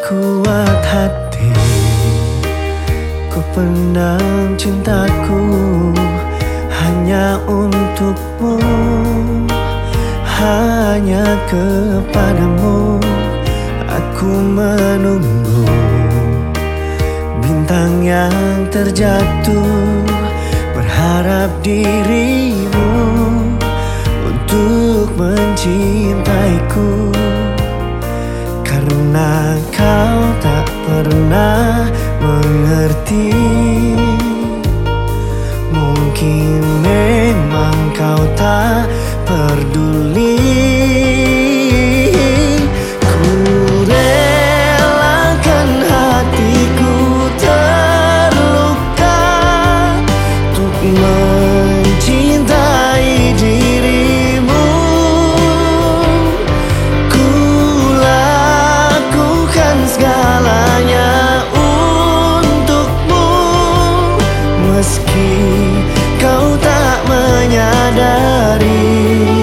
Sekuat hati ku pendam cintaku hanya untukmu, hanya kepadamu aku menunggu. Bintang yang terjatuh berharap dirimu untuk mencintaiku, karena kau tak pernah mengerti. Mungkin memang kau tak peduli. Ku relakan hatiku terluka untuk mencintai dirimu. Ku lakukan segalanya untukmu, meski kau tak menyadari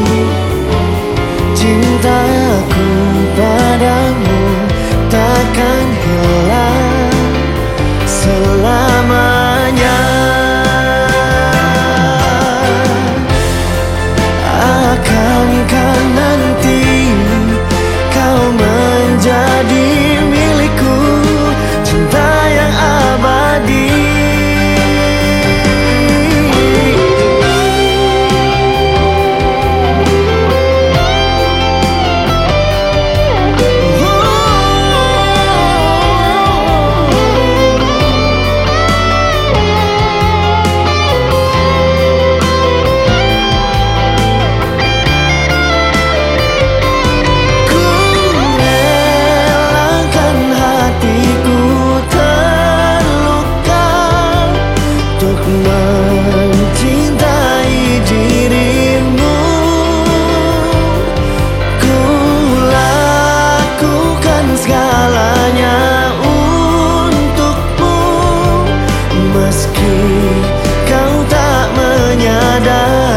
cintaku padamu takkan hilang selamanya. Akankah nanti kau menjadi milikku, cinta yang abadi. Mencintai dirimu, ku lakukan segalanya untukmu, meski kau tak menyadari